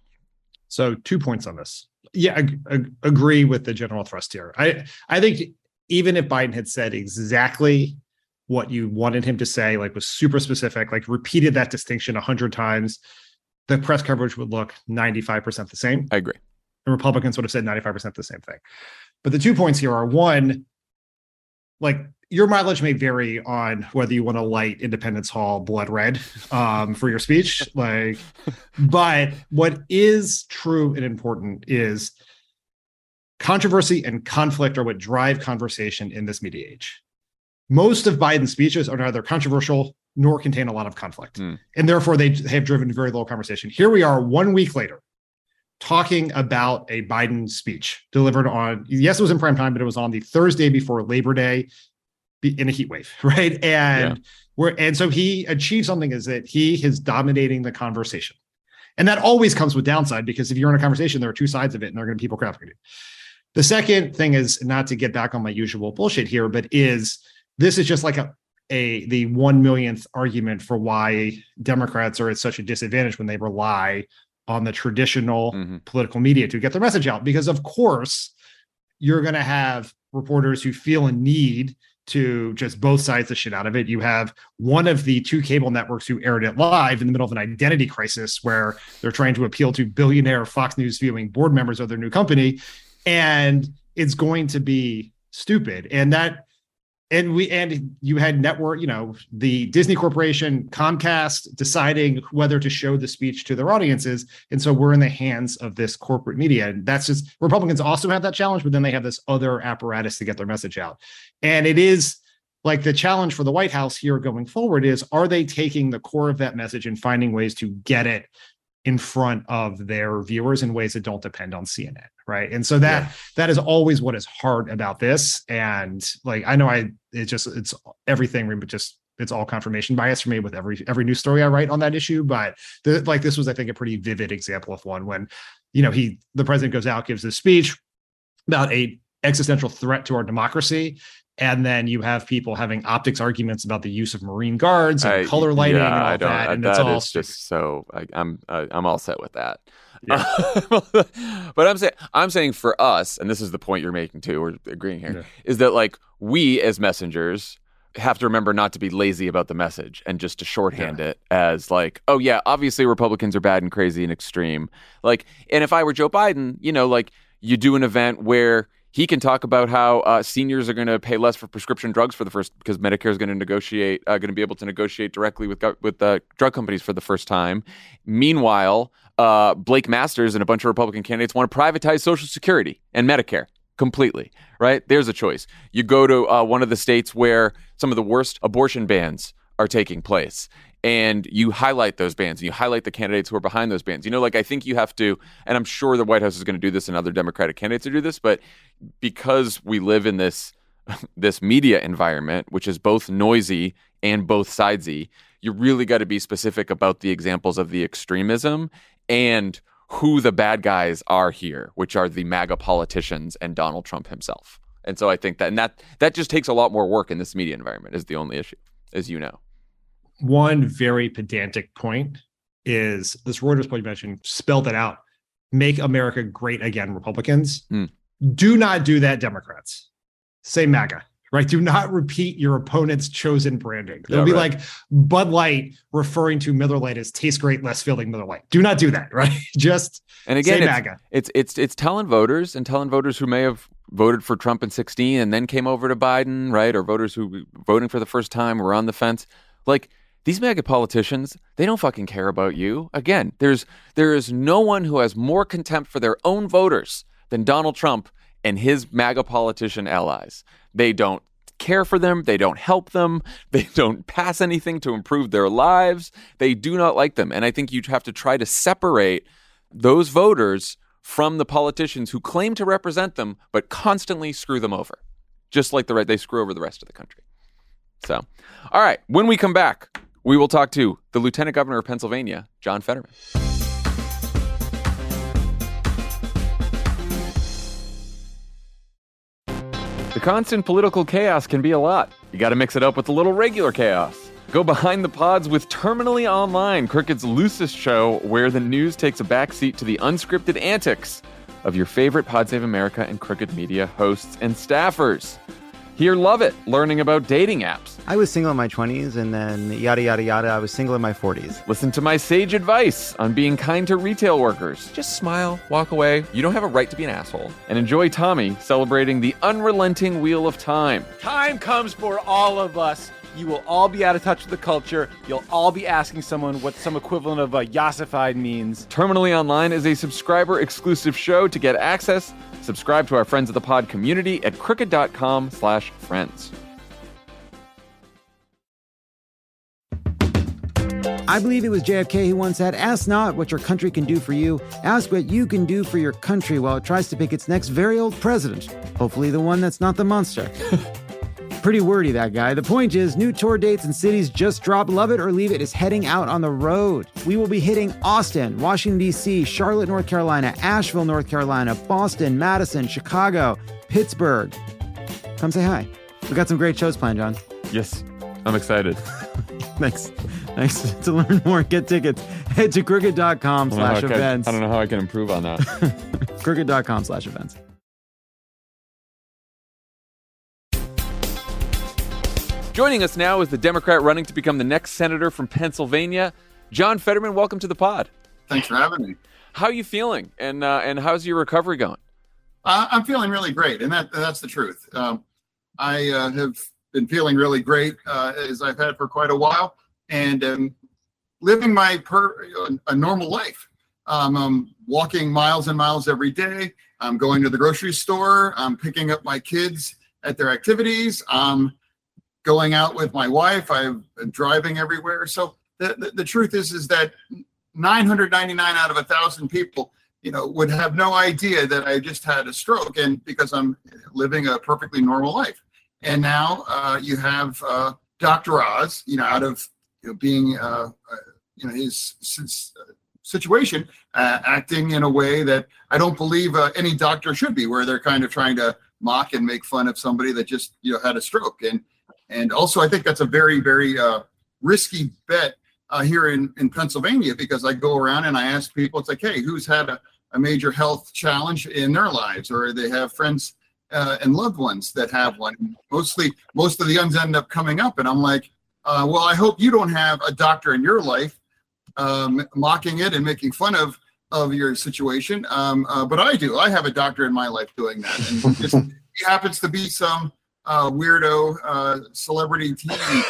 C: So two points on this. Yeah, ag- ag- agree with the general thrust here. I, I think even if Biden had said exactly what you wanted him to say, like was super specific, like repeated that distinction a hundred times, the press coverage would look ninety-five percent the same.
B: I agree.
C: And Republicans would have said ninety-five percent the same thing. But the two points here are, one, like your mileage may vary on whether you want to light Independence Hall blood red um, for your speech. Like, but what is true and important is controversy and conflict are what drive conversation in this media age. Most of Biden's speeches are neither controversial nor contain a lot of conflict. Mm. And therefore, they have driven very little conversation. Here we are one week later, talking about a Biden speech delivered on, yes, it was in prime time, but it was on the Thursday before Labor Day in a heat wave, right? And yeah. we're and so he achieved something, is that he is dominating the conversation. And that always comes with downside, because if you're in a conversation, there are two sides of it, and there are going to be people crafting it. The second thing is, not to get back on my usual bullshit here, but is this is just like a a the one millionth argument for why Democrats are at such a disadvantage when they rely on the traditional mm-hmm. political media to get their message out. Because of course, you're going to have reporters who feel a need to just both sides the shit out of it. You have one of the two cable networks who aired it live in the middle of an identity crisis where they're trying to appeal to billionaire Fox News viewing board members of their new company. And it's going to be stupid. And that, And we and you had network, you know, the Disney Corporation, Comcast deciding whether to show the speech to their audiences. And so we're in the hands of this corporate media. And that's just, Republicans also have that challenge, but then they have this other apparatus to get their message out. And it is like the challenge for the White House here going forward is, are they taking the core of that message and finding ways to get it in front of their viewers in ways that don't depend on C N N, right? And so that yeah. that is always what is hard about this. And like, I know I it just it's everything, but just it's all confirmation bias for me with every every news story I write on that issue. But the, like this was, I think, a pretty vivid example of one when, you know, he the president goes out, gives this speech about a existential threat to our democracy. And then you have people having optics arguments about the use of Marine Guards and I, color lighting
B: yeah,
C: and all
B: I don't,
C: that. And
B: that
C: it's all
B: is just so I, I'm I, I'm all set with that.
C: Yeah.
B: But I'm saying I'm saying for us, and this is the point you're making too, we're agreeing here, yeah. is that like we as messengers have to remember not to be lazy about the message and just to shorthand yeah. it as like, oh yeah, obviously Republicans are bad and crazy and extreme. Like, and if I were Joe Biden, you know, like you do an event where he can talk about how uh, seniors are going to pay less for prescription drugs for the first, because Medicare is going to negotiate, uh, going to be able to negotiate directly with with uh, drug companies for the first time. Meanwhile, uh, Blake Masters and a bunch of Republican candidates want to privatize Social Security and Medicare completely. Right? There's a choice. You go to uh, one of the states where some of the worst abortion bans are taking place, and you highlight those bans, and you highlight the candidates who are behind those bans. You know, like I think you have to, and I'm sure the White House is going to do this and other Democratic candidates will do this, but because we live in this this media environment, which is both noisy and both sidesy, you really got to be specific about the examples of the extremism and who the bad guys are here, which are the MAGA politicians and Donald Trump himself. And so I think that, and that that just takes a lot more work in this media environment is the only issue, as you know.
C: One very pedantic point is this Reuters poll you mentioned, spelled it out. Make America great again, Republicans. Mm. Do not do that, Democrats. Say MAGA, right? Do not repeat your opponent's chosen branding. It'll
B: Yeah,
C: be
B: right.
C: like Bud Light referring to Miller Lite as tastes great, less filling Miller Lite. Do not do that, right? Just
B: And again,
C: say
B: it's,
C: MAGA.
B: it's it's it's telling voters and telling voters who may have voted for Trump in sixteen and then came over to Biden, right? Or voters who voting for the first time were on the fence. Like, these MAGA politicians, they don't fucking care about you. Again, there's there is no one who has more contempt for their own voters than Donald Trump and his MAGA politician allies. They don't care for them. They don't help them. They don't pass anything to improve their lives. They do not like them. And I think you have to try to separate those voters from the politicians who claim to represent them, but constantly screw them over, just like the right they screw over the rest of the country. So, all right, when we come back, we will talk to the Lieutenant Governor of Pennsylvania, John Fetterman. The constant political chaos can be a lot. You got to mix it up with a little regular chaos. Go behind the pods with Terminally Online, Crooked's loosest show where the news takes a backseat to the unscripted antics of your favorite Pod Save America and Crooked Media hosts and staffers. Here, love it, learning about dating apps.
J: I was single in my twenties, and then yada, yada, yada, I was single in my forties.
B: Listen to my sage advice on being kind to retail workers. Just smile, walk away. You don't have a right to be an asshole. And enjoy Tommy celebrating the unrelenting wheel of time.
K: Time comes for all of us. You will all be out of touch with the culture. You'll all be asking someone what some equivalent of a yassified means.
B: Terminally Online is a subscriber-exclusive show. To get access, subscribe to our Friends of the Pod community at crooked.com slash friends.
A: I believe it was J F K who once said, "Ask not what your country can do for you. Ask what you can do for your country while it tries to pick its next very old president. Hopefully the one that's not the monster." Pretty wordy, that guy. The point is, new tour dates and cities just dropped. Love It or Leave It is heading out on the road. We will be hitting Austin, Washington, D C, Charlotte, North Carolina, Asheville, North Carolina, Boston, Madison, Chicago, Pittsburgh. Come say hi. We got some great shows planned, John.
B: Yes, I'm excited.
A: Thanks. Thanks. To learn more, get tickets, head to crooked.com slash events.
B: I don't know how I can improve on that.
A: crooked.com slash events.
B: Joining us now is the Democrat running to become the next senator from Pennsylvania, John Fetterman. Welcome to the pod.
L: Thanks for having me.
B: How are you feeling, and uh, and how's your recovery going?
L: Uh, I'm feeling really great, and that that's the truth. Um, I uh, have been feeling really great uh, as I've had for quite a while, and um, living my per a normal life. Um, I'm walking miles and miles every day. I'm going to the grocery store. I'm picking up my kids at their activities. Um, going out with my wife. I'm driving everywhere. So the, the, the truth is, is that nine hundred ninety-nine out of a thousand people, you know, would have no idea that I just had a stroke, and because I'm living a perfectly normal life. And now uh, you have uh, Doctor Oz, you know, out of you know, being, uh, uh, you know, his, his uh, situation, uh, acting in a way that I don't believe uh, any doctor should be, where they're kind of trying to mock and make fun of somebody that just, you know, had a stroke. And And also, I think that's a very, very uh, risky bet uh, here in, in Pennsylvania, because I go around and I ask people, it's like, hey, who's had a, a major health challenge in their lives, or they have friends uh, and loved ones that have one. Mostly, most of the ones end up coming up. And I'm like, uh, well, I hope you don't have a doctor in your life um, mocking it and making fun of, of your situation. Um, uh, but I do. I have a doctor in my life doing that. And just, he happens to be some Uh, weirdo uh, celebrity T V.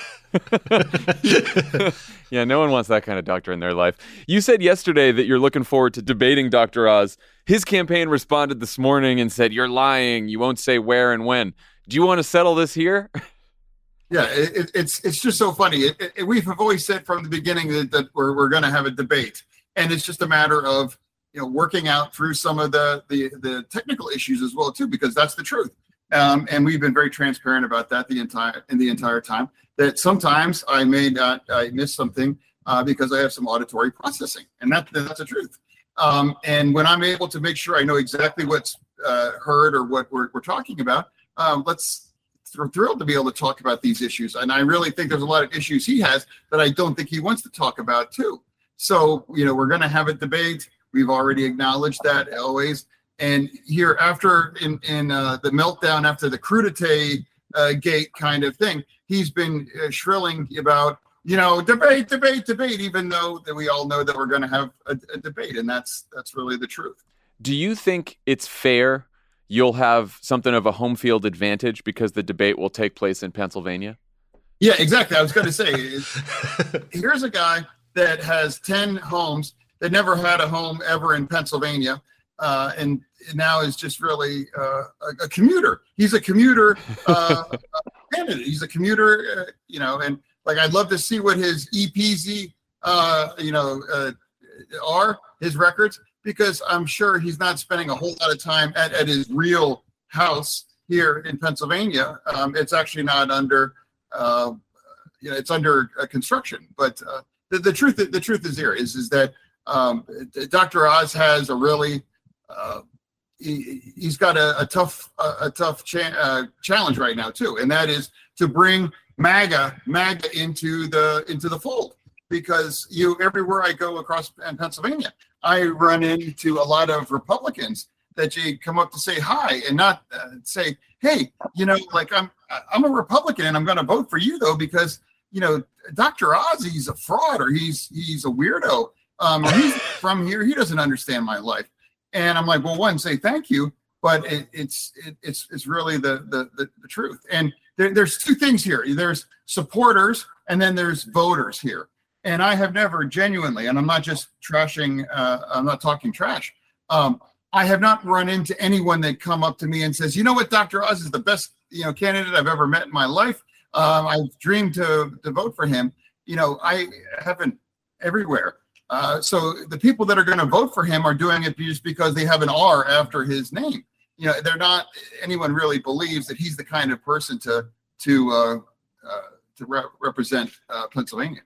B: Yeah, no one wants that kind of doctor in their life. You said yesterday that you're looking forward to debating Doctor Oz. His campaign responded this morning and said, "You're lying. You won't say where and when." Do you want to settle this here?
L: Yeah, it, it's it's just so funny. It, it, we've always said from the beginning that, that we're we're going to have a debate, and it's just a matter of you know working out through some of the the the technical issues as well too, because that's the truth. Um, and we've been very transparent about that the entire in the entire time. That sometimes I may not I miss something uh, because I have some auditory processing, and that that's the truth. Um, and when I'm able to make sure I know exactly what's uh, heard or what we're we're talking about, um, let's we're thrilled to be able to talk about these issues. And I really think there's a lot of issues he has that I don't think he wants to talk about too. So you know we're going to have a debate. We've already acknowledged that always. And here, after in in uh, the meltdown after the crudité uh, gate kind of thing. He's been uh, shrilling about, you know, debate, debate, debate, even though that we all know that we're going to have a, a debate. And that's that's really the truth.
B: Do you think it's fair you'll have something of a home field advantage because the debate will take place in Pennsylvania?
L: Yeah, exactly. I was going to say, here's a guy that has ten homes that never had a home ever in Pennsylvania. Uh, and now is just really uh, a, a commuter. He's a commuter uh, candidate. He's a commuter, uh, you know, and like, I'd love to see what his E P Z, uh, you know, uh, are, his records, because I'm sure he's not spending a whole lot of time at, at his real house here in Pennsylvania. Um, it's actually not under, uh, you know, it's under uh, construction. But uh, the, the truth, the truth is here is, is that um, Doctor Oz has a really, uh, he, he's got a, a tough, a, a tough cha- uh, challenge right now too, and that is to bring MAGA, MAGA into the into the fold. Because you, everywhere I go across Pennsylvania, I run into a lot of Republicans that you come up to say hi and not uh, say, hey, you know, like I'm I'm a Republican and I'm going to vote for you though because you know Doctor Ozzy's a fraud or he's he's a weirdo um, or he's from here, he doesn't understand my life. And I'm like, well, one, say thank you, but it, it's it, it's it's really the the the, the truth. And there, there's two things here. There's supporters and then there's voters here. And I have never genuinely, and I'm not just trashing, uh, I'm not talking trash. Um, I have not run into anyone that come up to me and says, you know what, Doctor Oz is the best, you know, candidate I've ever met in my life. Um, I've dreamed to, to vote for him. You know, I haven't everywhere. Uh, so the people that are going to vote for him are doing it just because they have an R after his name. You know, they're not, anyone really believes that he's the kind of person to, to, uh, uh, to re- represent uh, Pennsylvania.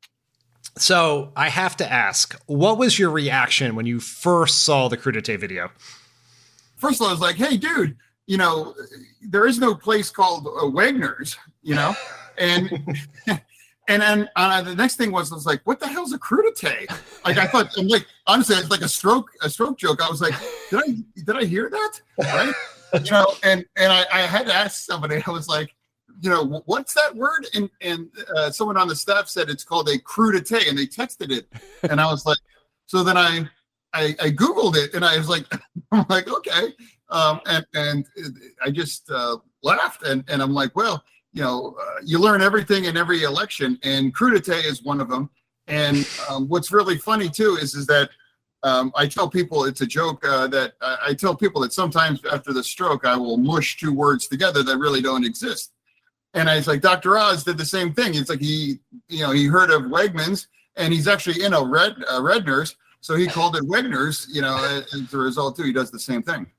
M: So I have to ask, what was your reaction when you first saw the crudité video?
L: First of all, I was like, hey, dude, you know, there is no place called uh, Wegner's, you know, and and then uh, the next thing was, I was like, what the hell's a crudité? Like, I thought, I'm like, honestly, it's like a stroke, a stroke joke. I was like, did I, did I hear that? Right. You know, and, and I, I had to ask somebody, I was like, you know, what's that word? And and uh, someone on the staff said it's called a crudité, and they texted it. And I was like, so then I, I, I Googled it, and I was like, I'm like, okay. Um, and, and I just uh, laughed, and, and I'm like, well, you know, uh, you learn everything in every election, and crudité is one of them. And um, what's really funny, too, is, is that um, I tell people, it's a joke uh, that I, I tell people that sometimes after the stroke, I will mush two words together that really don't exist. And I was like, Doctor Oz did the same thing. It's like he, you know, he heard of Wegmans, and he's actually in a Red uh, Redner's, so he called it Wegner's. You know, as a result, too, he does the same thing.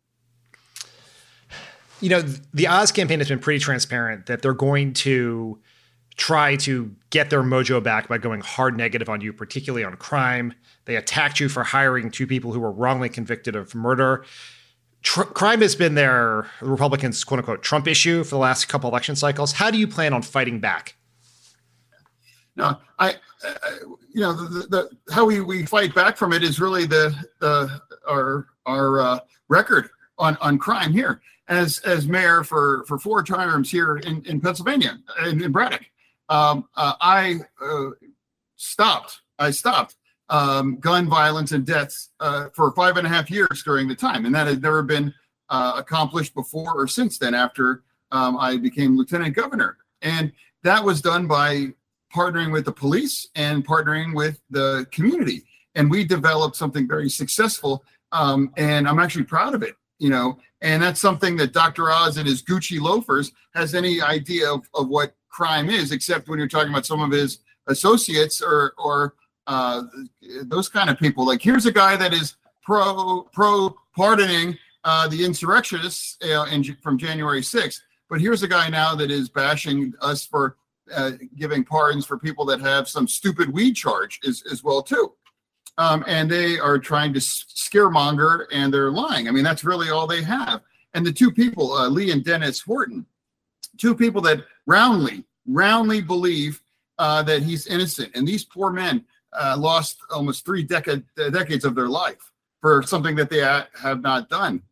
M: You know, the Oz campaign has been pretty transparent that they're going to try to get their mojo back by going hard negative on you, particularly on crime. They attacked you for hiring two people who were wrongly convicted of murder. Tr- crime has been their Republicans' quote unquote Trump issue for the last couple election cycles. How do you plan on fighting back?
L: No, I, uh, you know, the, the, the how we, we fight back from it is really the, the our our uh, record on, on crime here. As as mayor for, for four terms here in, in Pennsylvania, in, in Braddock, um, uh, I uh, stopped. I stopped. Um, gun violence and deaths uh, for five and a half years during the time. And that had never been uh, accomplished before or since then after um, I became lieutenant governor. And that was done by partnering with the police and partnering with the community. And we developed something very successful. Um, and I'm actually proud of it, you know, and that's something that Doctor Oz and his Gucci loafers has any idea of, of what crime is, except when you're talking about some of his associates or, or, Uh, those kind of people. Like, here's a guy that is pro pro pardoning uh, the insurrectionists uh, in, from January sixth, but here's a guy now that is bashing us for uh, giving pardons for people that have some stupid weed charge as, as well too. Um, and they are trying to scaremonger, and they're lying. I mean, that's really all they have. And the two people, uh, Lee and Dennis Horton, two people that roundly, roundly believe uh, that he's innocent. And these poor men Uh, lost almost three decade, uh, decades of their life for something that they ha- have not done.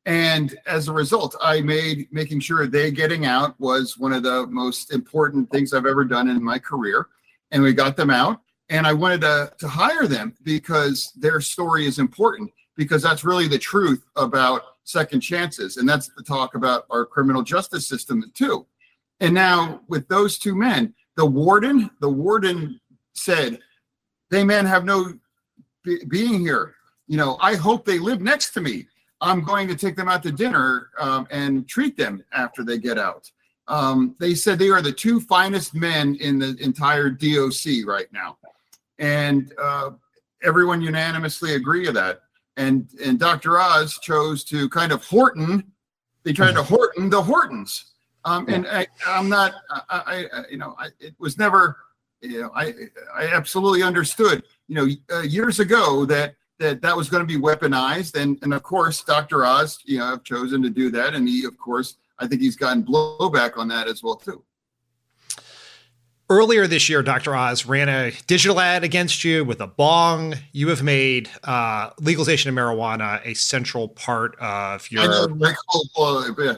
L: And as a result, I made making sure they getting out was one of the most important things I've ever done in my career. And we got them out. And I wanted to, to hire them because their story is important, because that's really the truth about second chances. And that's the talk about our criminal justice system too. And now with those two men, the warden, the warden said, they men have no be- being here. You know, I hope they live next to me. I'm going to take them out to dinner um, and treat them after they get out. Um, they said they are the two finest men in the entire D O C right now. And uh, everyone unanimously agree with that. And, and Doctor Oz chose to kind of Horton, they tried to Horton the Hortons. Um, and I, I'm not, I, I, you know, I, it was never, you know, I, I absolutely understood, you know, uh, years ago that that that was going to be weaponized. And, and of course, Doctor Oz, you know, have chosen to do that. And he, of course, I think he's gotten blowback on that as well, too.
M: Earlier this year, Doctor Oz ran a digital ad against you with a bong. You have made uh, legalization of marijuana a central part of your...
L: I know, like, oh, oh,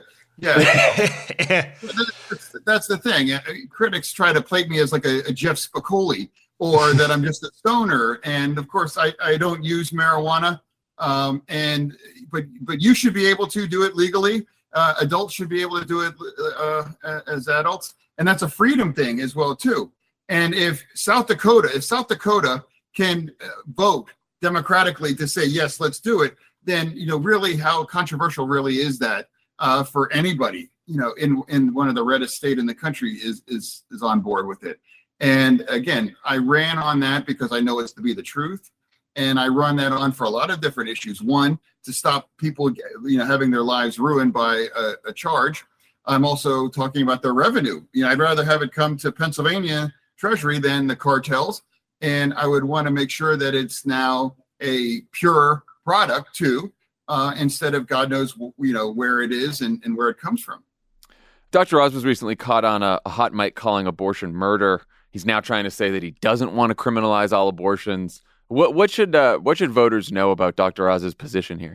L: yeah. that's, that's the thing. Critics try to plate me as like a, a Jeff Spicoli, or that I'm just a stoner. And of course, I, I don't use marijuana. Um, and but but you should be able to do it legally. Uh, adults should be able to do it uh, as adults. And that's a freedom thing as well, too. And if South Dakota, if South Dakota can vote democratically to say, yes, let's do it, then, you know, really how controversial really is that uh, for anybody, you know, in, in one of the reddest state in the country is, is, is on board with it. And again, I ran on that because I know it's to be the truth. And I run that on for a lot of different issues. One, to stop people, you know, having their lives ruined by a, a charge. I'm also talking about their revenue. You know, I'd rather have it come to Pennsylvania Treasury than the cartels. And I would want to make sure that it's now a pure product too, uh, instead of God knows, you know, where it is and, and where it comes from.
B: Doctor Oz was recently caught on a, a hot mic calling abortion murder. He's now trying to say that he doesn't want to criminalize all abortions. What what should uh, what should voters know about Doctor Oz's position here?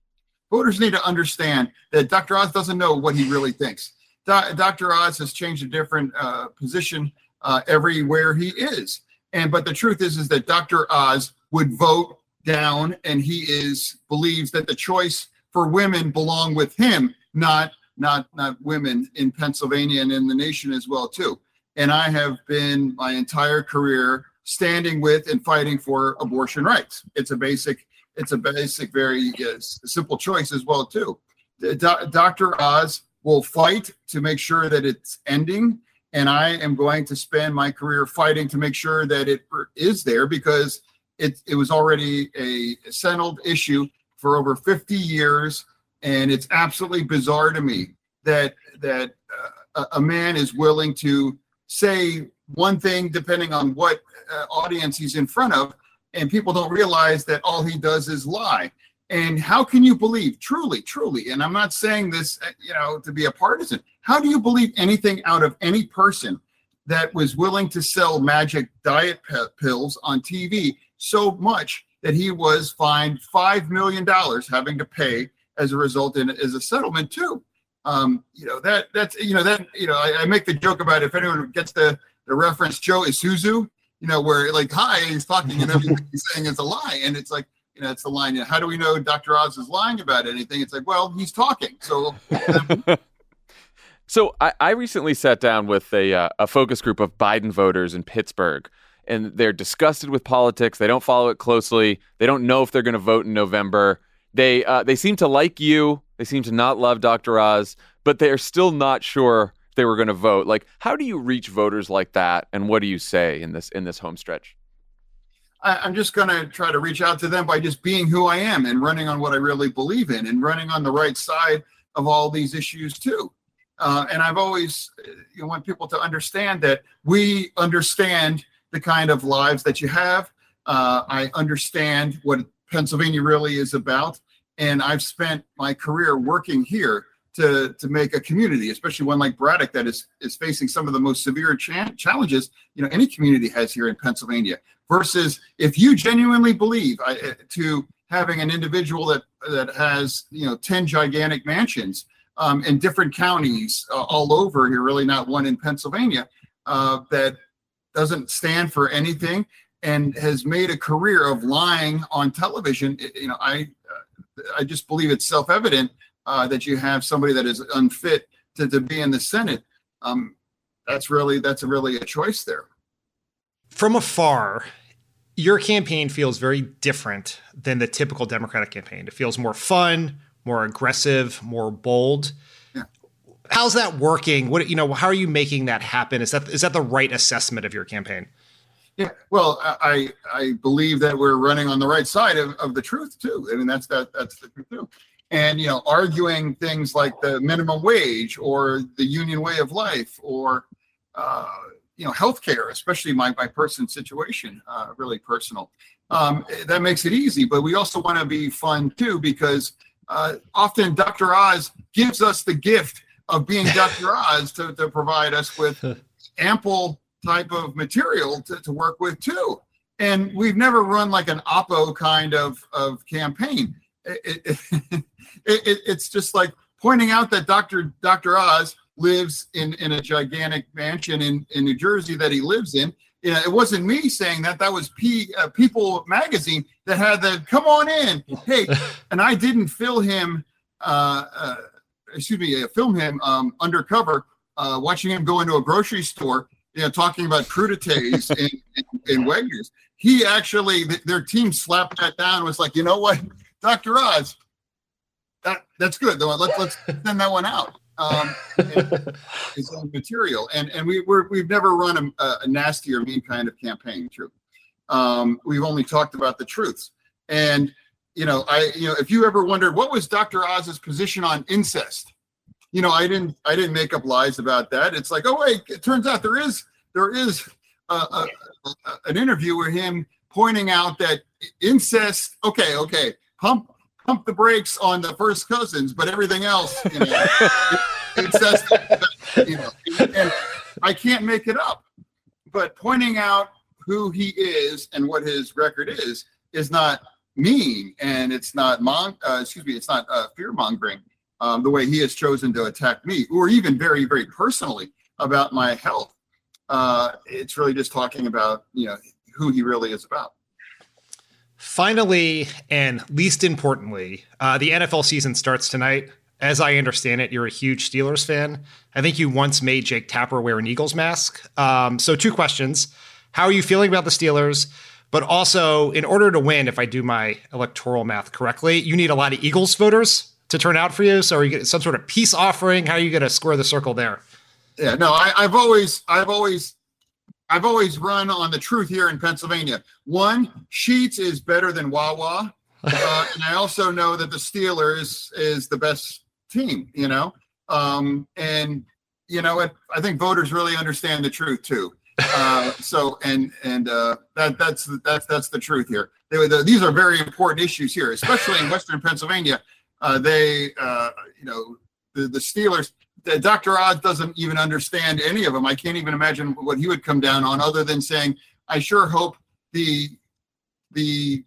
L: Voters need to understand that Doctor Oz doesn't know what he really thinks. Do- Doctor Oz has changed a different uh, position uh, everywhere he is. And but the truth is, is that Doctor Oz would vote down, and he is believes that the choice for women belong with him, not not not women in Pennsylvania and in the nation as well too. And I have been my entire career standing with and fighting for abortion rights. It's a basic, it's a basic, very uh, simple choice as well too. Do- Doctor Oz will fight to make sure that it's ending, and I am going to spend my career fighting to make sure that it is there, because it it was already a settled issue for over fifty years, and it's absolutely bizarre to me that that uh, a man is willing to say one thing depending on what uh, audience he's in front of, and people don't realize that all he does is lie. And how can you believe, truly, truly, and I'm not saying this, you know, to be a partisan, how do you believe anything out of any person that was willing to sell magic diet p- pills on T V so much that he was fined five million dollars having to pay as a result in as a settlement too? Um, you know, that that's, you know, that, you know, I, I make the joke about if anyone gets the, the reference Joe Isuzu, you know, where like, hi, he's talking and everything he's saying is a lie. And it's like, you know, it's the line, you know, how do we know Doctor Oz is lying about anything? It's like, well, he's talking. So,
B: so I, I recently sat down with a, uh, a focus group of Biden voters in Pittsburgh, and they're disgusted with politics. They don't follow it closely. They don't know if they're going to vote in November. They uh, they seem to like you. They seem to not love Doctor Oz, but they're still not sure if they were going to vote. Like, how do you reach voters like that, and what do you say in this in this home stretch?
L: I, I'm just going to try to reach out to them by just being who I am and running on what I really believe in and running on the right side of all these issues too. Uh, and I've always you know, want people to understand that we understand the kind of lives that you have. Uh, I understand what Pennsylvania really is about. And I've spent my career working here to, to make a community, especially one like Braddock that is, is facing some of the most severe cha- challenges, you know, any community has here in Pennsylvania. Versus if you genuinely believe I, to having an individual that that has, you know, ten gigantic mansions um, in different counties uh, all over here, really not one in Pennsylvania, uh, that doesn't stand for anything and has made a career of lying on television. You know, I uh, I just believe it's self-evident uh, that you have somebody that is unfit to, to be in the Senate. Um, that's really that's really a choice there.
M: From afar, your campaign feels very different than the typical Democratic campaign. It feels more fun, more aggressive, more bold.
L: Yeah.
M: How's that working? What, you know, how are you making that happen? Is that is that the right assessment of your campaign?
L: Yeah, well, I I believe that we're running on the right side of, of the truth too. I mean, that's that that's the truth too. And, you know, arguing things like the minimum wage or the union way of life or uh, you know, healthcare, especially my my person's situation, uh, really personal. Um, that makes it easy, but we also want to be fun too, because uh, often Doctor Oz gives us the gift of being Doctor Oz to, to provide us with ample type of material to, to work with too. And we've never run like an Oppo kind of, of campaign. It, it, it, it, it's just like pointing out that Doctor Doctor Oz lives in, in a gigantic mansion in, in New Jersey that he lives in. You know, it wasn't me saying that. That was P, uh, People magazine that had the, come on in. Hey, and I didn't film him, uh, uh, excuse me, uh, film him um, undercover, uh, watching him go into a grocery store, you know, talking about crudités in, in, in Wegmans. He actually, th- their team slapped that down and was like, you know what, Doctor Oz, that, that's good. Though. Let's, let's send that one out. Um, his own material, and and we we're, we've never run a, a nasty or mean kind of campaign. True, um, we've only talked about the truths. And you know, I you know, if you ever wondered what was Doctor Oz's position on incest, you know, I didn't I didn't make up lies about that. It's like, oh wait, it turns out there is there is a, a, a, an interview with him pointing out that incest. Okay, okay, pump. Pump the brakes on the first cousins, but everything else, you know, it, it's just, you know, and I can't make it up. But pointing out who he is and what his record is is not mean, and it's not mon. Uh, excuse me, it's not uh, fear mongering um, the way he has chosen to attack me, or even very, very personally about my health. Uh, it's really just talking about, you know, who he really is about.
M: Finally, and least importantly, uh, the N F L season starts tonight. As I understand it, you're a huge Steelers fan. I think you once made Jake Tapper wear an Eagles mask. Um, so two questions. How are you feeling about the Steelers? But also, in order to win, if I do my electoral math correctly, you need a lot of Eagles voters to turn out for you. So are you getting some sort of peace offering? How are you going to square the circle there?
L: Yeah, no, I, I've always, I've always, I've always run on the truth here in Pennsylvania. One, Sheetz is better than Wawa. Uh, and I also know that the Steelers is the best team, you know? Um, and, you know, it, I think voters really understand the truth too. Uh, so, and, and uh, that, that's, that's, that's the truth here. They, the, these are very important issues here, especially in Western Pennsylvania. Uh, they, uh, you know, the, the Steelers, Doctor Oz doesn't even understand any of them. I can't even imagine what he would come down on, other than saying, I sure hope the the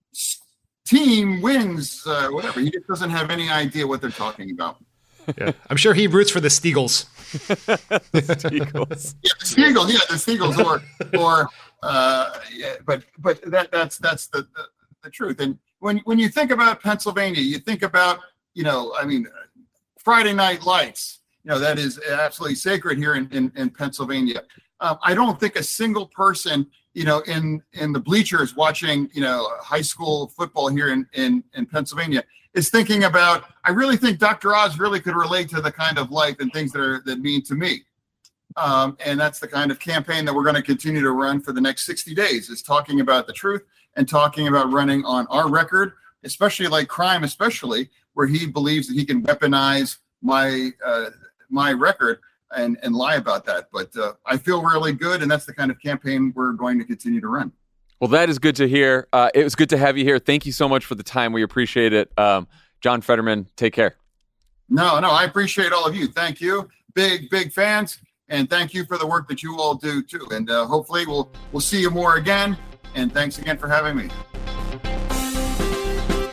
L: team wins, uh, whatever. He just doesn't have any idea what they're talking about.
M: Yeah, I'm sure he roots for the Steagles.
B: the Steagles.
L: Yeah, the Steagles. Yeah, the Steagles. Or, or, uh, yeah, but but that that's that's the, the the truth. And when when you think about Pennsylvania, you think about, you know, I mean, Friday Night Lights. You know, that is absolutely sacred here in, in, in Pennsylvania. Um, I don't think a single person, you know, in, in the bleachers watching, you know, high school football here in, in, in Pennsylvania is thinking about, I really think Doctor Oz really could relate to the kind of life and things that are that mean to me. Um, and that's the kind of campaign that we're going to continue to run for the next sixty days, is talking about the truth and talking about running on our record, especially like crime, especially where he believes that he can weaponize my uh, my record and and lie about that. But uh, I feel really good, and that's the kind of campaign we're going to continue to run.
B: Well, that is good to hear. Uh, it was good to have you here. Thank you so much for the time. We appreciate it. Um, John Fetterman, take care.
L: No, no, I appreciate all of you. Thank you. Big, big fans. And thank you for the work that you all do too. And uh, hopefully we'll we'll see you more again. And thanks again for having me.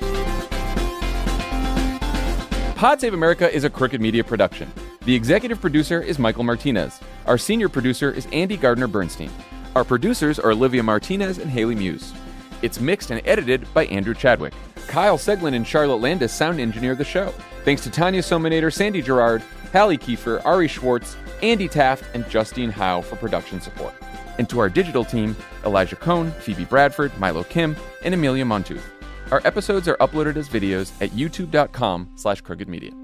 B: Pod Save America is a Crooked Media production. The executive producer is Michael Martinez. Our senior producer is Andy Gardner-Bernstein. Our producers are Olivia Martinez and Haley Muse. It's mixed and edited by Andrew Chadwick. Kyle Seglin and Charlotte Landis sound engineer the show. Thanks to Tanya Sominator, Sandy Gerard, Hallie Kiefer, Ari Schwartz, Andy Taft, and Justine Howe for production support. And to our digital team, Elijah Cohn, Phoebe Bradford, Milo Kim, and Amelia Montooth. Our episodes are uploaded as videos at youtube.com slash crooked media.